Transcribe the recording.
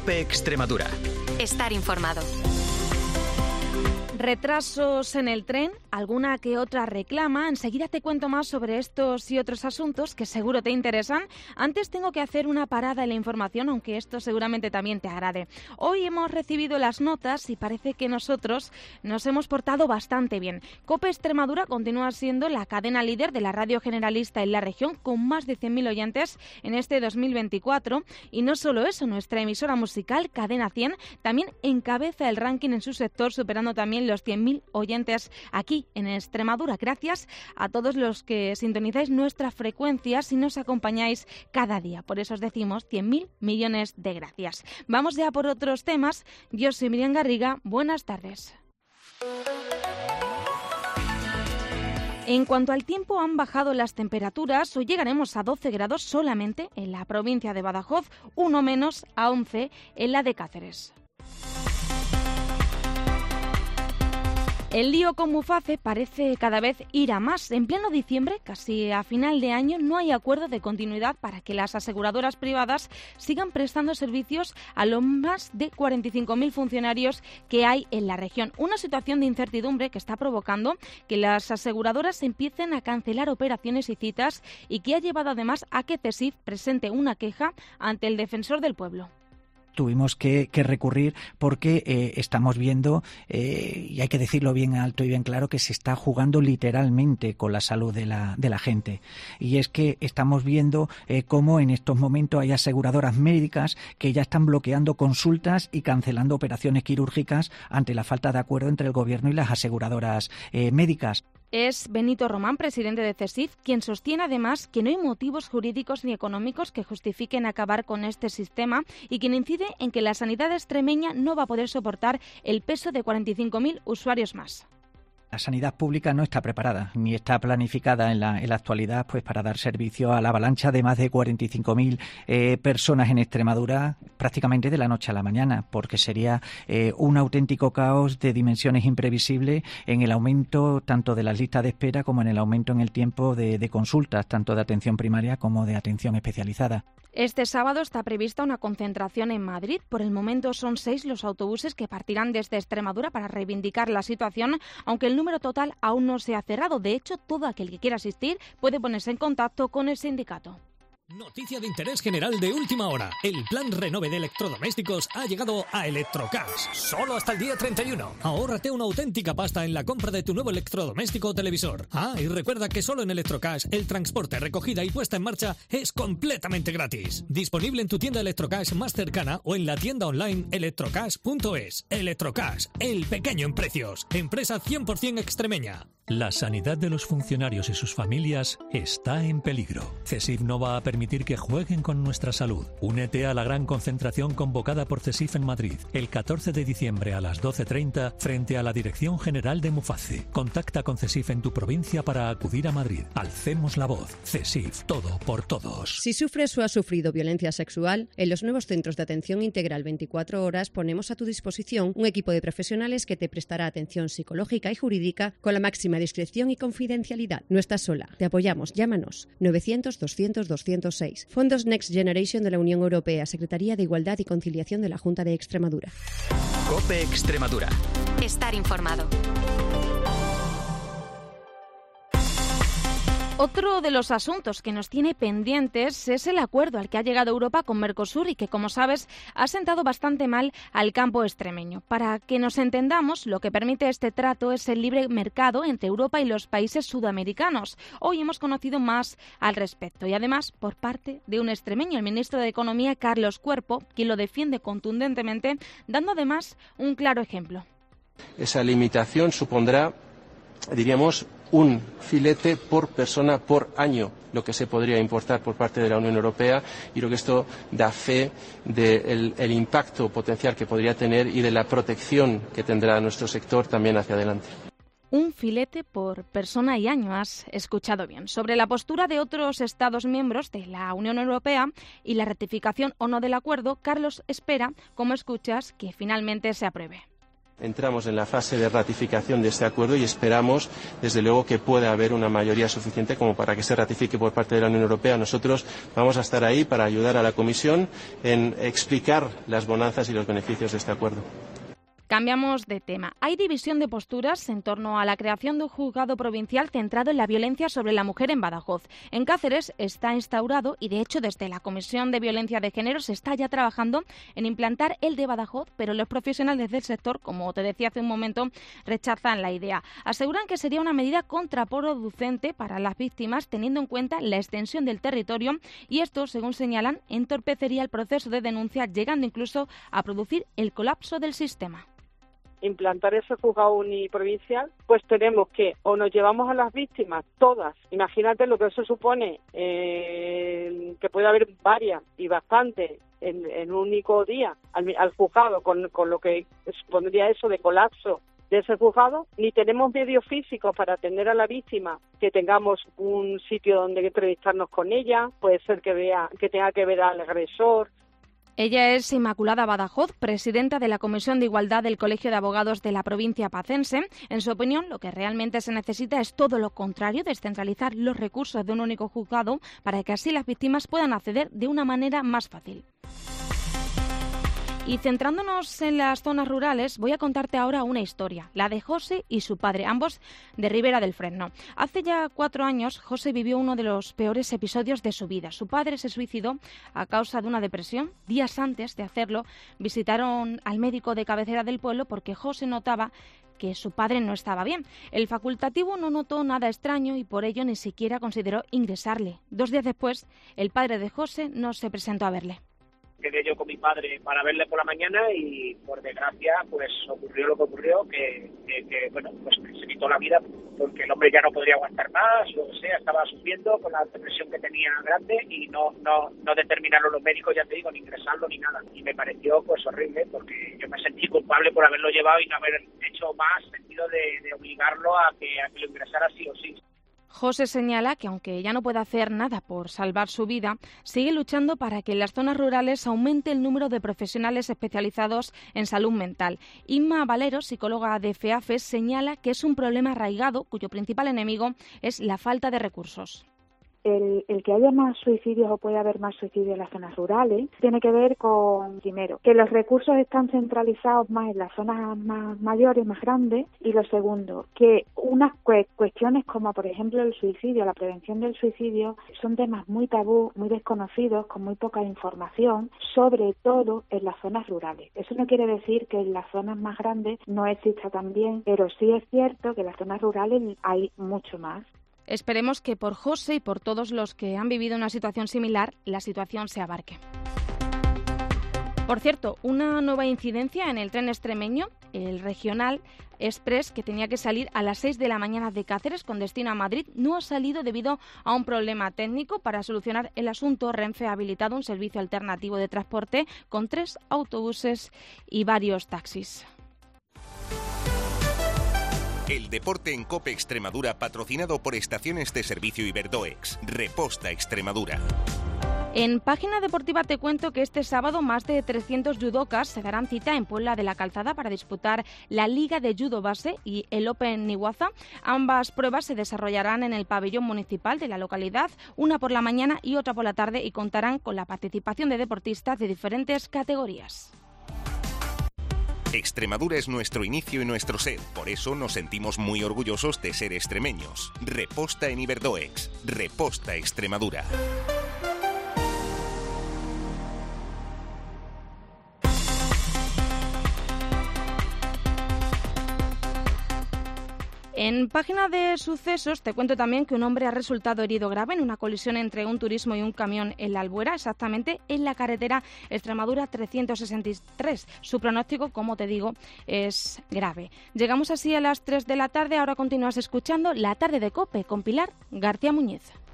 COPE Extremadura. Estar informado. Retrasos en el tren, alguna que otra reclama. Enseguida te cuento más sobre estos y otros asuntos que seguro te interesan. Antes tengo que hacer una parada en la información, aunque esto seguramente también te agrade. Hoy hemos recibido las notas y parece que nosotros nos hemos portado bastante bien. COPE Extremadura continúa siendo la cadena líder de la radio generalista en la región, con más de 100.000 oyentes en este 2024. Y no solo eso, nuestra emisora musical, Cadena 100, también encabeza el ranking en su sector, superando también los 100.000 oyentes aquí en Extremadura. Gracias a todos los que sintonizáis nuestras frecuencias y nos acompañáis cada día. Por eso os decimos 100.000 millones de gracias. Vamos ya por otros temas. Yo soy Miriam Garriga. Buenas tardes. En cuanto al tiempo, han bajado las temperaturas. Hoy llegaremos a 12 grados solamente en la provincia de Badajoz, uno menos a 11 en la de Cáceres. El lío con Muface parece cada vez ir a más. En pleno diciembre, casi a final de año, no hay acuerdo de continuidad para que las aseguradoras privadas sigan prestando servicios a los más de 45.000 funcionarios que hay en la región. Una situación de incertidumbre que está provocando que las aseguradoras empiecen a cancelar operaciones y citas y que ha llevado además a que CESIF presente una queja ante el Defensor del Pueblo. Tuvimos que recurrir porque estamos viendo, y hay que decirlo bien alto y bien claro, que se está jugando literalmente con la salud de la gente. Y es que estamos viendo cómo en estos momentos hay aseguradoras médicas que ya están bloqueando consultas y cancelando operaciones quirúrgicas ante la falta de acuerdo entre el Gobierno y las aseguradoras médicas. Es Benito Román, presidente de CESIF, quien sostiene además que no hay motivos jurídicos ni económicos que justifiquen acabar con este sistema y quien incide en que la sanidad extremeña no va a poder soportar el peso de 45.000 usuarios más. La sanidad pública no está preparada ni está planificada en la actualidad pues para dar servicio a la avalancha de más de 45.000 personas en Extremadura prácticamente de la noche a la mañana, porque sería un auténtico caos de dimensiones imprevisibles en el aumento tanto de las listas de espera como en el aumento en el tiempo de consultas, tanto de atención primaria como de atención especializada. Este sábado está prevista una concentración en Madrid. Por el momento son 6 los autobuses que partirán desde Extremadura para reivindicar la situación, aunque el número total aún no se ha cerrado. De hecho, todo aquel que quiera asistir puede ponerse en contacto con el sindicato. Noticia de interés general de última hora. El plan Renove de electrodomésticos ha llegado a Electrocash. Solo hasta el día 31. Ahórrate una auténtica pasta en la compra de tu nuevo electrodoméstico o televisor. Y recuerda que solo en Electrocash el transporte, recogida y puesta en marcha es completamente gratis. Disponible en tu tienda Electrocash más cercana o en la tienda online electrocash.es. Electrocash, el pequeño en precios. Empresa 100% extremeña. La sanidad de los funcionarios y sus familias está en peligro. CESIF no va a permitir que jueguen con nuestra salud. Únete a la gran concentración convocada por CESIF en Madrid el 14 de diciembre a las 12:30 frente a la Dirección General de Muface. Contacta con CESIF en tu provincia para acudir a Madrid. Alcemos la voz. CESIF, todo por todos. Si sufres o has sufrido violencia sexual, en los nuevos centros de atención integral 24 horas ponemos a tu disposición un equipo de profesionales que te prestará atención psicológica y jurídica con la máxima discreción y confidencialidad. No estás sola. Te apoyamos. Llámanos. 900-200-206. Fondos Next Generation de la Unión Europea. Secretaría de Igualdad y Conciliación de la Junta de Extremadura. COPE Extremadura. Estar informado. Otro de los asuntos que nos tiene pendientes es el acuerdo al que ha llegado Europa con Mercosur y que, como sabes, ha sentado bastante mal al campo extremeño. Para que nos entendamos, lo que permite este trato es el libre mercado entre Europa y los países sudamericanos. Hoy hemos conocido más al respecto y, además, por parte de un extremeño, el ministro de Economía, Carlos Cuerpo, quien lo defiende contundentemente, dando además un claro ejemplo. Esa limitación supondrá, diríamos, un filete por persona por año, lo que se podría importar por parte de la Unión Europea, y creo que esto da fe del impacto potencial que podría tener y de la protección que tendrá nuestro sector también hacia adelante. Un filete por persona y año, has escuchado bien. Sobre la postura de otros Estados miembros de la Unión Europea y la ratificación o no del acuerdo, Carlos espera, como escuchas, que finalmente se apruebe. Entramos en la fase de ratificación de este acuerdo y esperamos, desde luego, que pueda haber una mayoría suficiente como para que se ratifique por parte de la Unión Europea. Nosotros vamos a estar ahí para ayudar a la Comisión en explicar las bonanzas y los beneficios de este acuerdo. Cambiamos de tema. Hay división de posturas en torno a la creación de un juzgado provincial centrado en la violencia sobre la mujer en Badajoz. En Cáceres está instaurado y, de hecho, desde la Comisión de Violencia de Género se está ya trabajando en implantar el de Badajoz, pero los profesionales del sector, como te decía hace un momento, rechazan la idea. Aseguran que sería una medida contraproducente para las víctimas, teniendo en cuenta la extensión del territorio, y esto, según señalan, entorpecería el proceso de denuncia, llegando incluso a producir el colapso del sistema. Implantar ese juzgado uniprovincial, pues tenemos que o nos llevamos a las víctimas todas, imagínate lo que eso supone, que puede haber varias y bastantes en un único día al juzgado, con lo que supondría eso de colapso de ese juzgado, ni tenemos medios físicos para atender a la víctima, que tengamos un sitio donde entrevistarnos con ella, puede ser que tenga que ver al agresor. Ella es Inmaculada Badajoz, presidenta de la Comisión de Igualdad del Colegio de Abogados de la provincia pacense. En su opinión, lo que realmente se necesita es todo lo contrario, descentralizar los recursos de un único juzgado para que así las víctimas puedan acceder de una manera más fácil. Y centrándonos en las zonas rurales, voy a contarte ahora una historia, la de José y su padre, ambos de Ribera del Fresno. Hace ya 4 años, José vivió uno de los peores episodios de su vida. Su padre se suicidó a causa de una depresión. Días antes de hacerlo, visitaron al médico de cabecera del pueblo porque José notaba que su padre no estaba bien. El facultativo no notó nada extraño y por ello ni siquiera consideró ingresarle. 2 días después, el padre de José no se presentó a verle. Quedé yo con mi padre para verle por la mañana y, por desgracia, pues ocurrió lo que ocurrió, que bueno, pues se quitó la vida porque el hombre ya no podría aguantar más, lo que sea, estaba sufriendo con la depresión que tenía grande y no determinaron los médicos, ya te digo, ni ingresarlo ni nada. Y me pareció pues horrible porque yo me sentí culpable por haberlo llevado y no haber hecho más sentido de obligarlo a que lo ingresara sí o sí. José señala que aunque ya no puede hacer nada por salvar su vida, sigue luchando para que en las zonas rurales aumente el número de profesionales especializados en salud mental. Inma Valero, psicóloga de FEAFES, señala que es un problema arraigado cuyo principal enemigo es la falta de recursos. El que haya más suicidios o pueda haber más suicidios en las zonas rurales tiene que ver con, primero, que los recursos están centralizados más en las zonas más mayores, más grandes, y lo segundo, que unas cuestiones como, por ejemplo, el suicidio, la prevención del suicidio, son temas muy tabú, muy desconocidos, con muy poca información, sobre todo en las zonas rurales. Eso no quiere decir que en las zonas más grandes no exista también, pero sí es cierto que en las zonas rurales hay mucho más. Esperemos que por José y por todos los que han vivido una situación similar, la situación se abarque. Por cierto, una nueva incidencia en el tren extremeño, el regional Express, que tenía que salir a las 6 de la mañana de Cáceres con destino a Madrid, no ha salido debido a un problema técnico. Para solucionar el asunto, Renfe ha habilitado un servicio alternativo de transporte con 3 autobuses y varios taxis. El deporte en COPE Extremadura, patrocinado por Estaciones de Servicio Iberdoex. Reposta Extremadura. En Página Deportiva te cuento que este sábado más de 300 judocas se darán cita en Puebla de la Calzada para disputar la Liga de Judo Base y el Open Nihuaza. Ambas pruebas se desarrollarán en el pabellón municipal de la localidad, una por la mañana y otra por la tarde, y contarán con la participación de deportistas de diferentes categorías. Extremadura es nuestro inicio y nuestro ser, por eso nos sentimos muy orgullosos de ser extremeños. Reposta en Iberdoex. Reposta Extremadura. En Página de Sucesos te cuento también que un hombre ha resultado herido grave en una colisión entre un turismo y un camión en la Albuera, exactamente en la carretera Extremadura 363. Su pronóstico, como te digo, es grave. Llegamos así a las 3 de la tarde. Ahora continúas escuchando La Tarde de COPE con Pilar García Muñiz.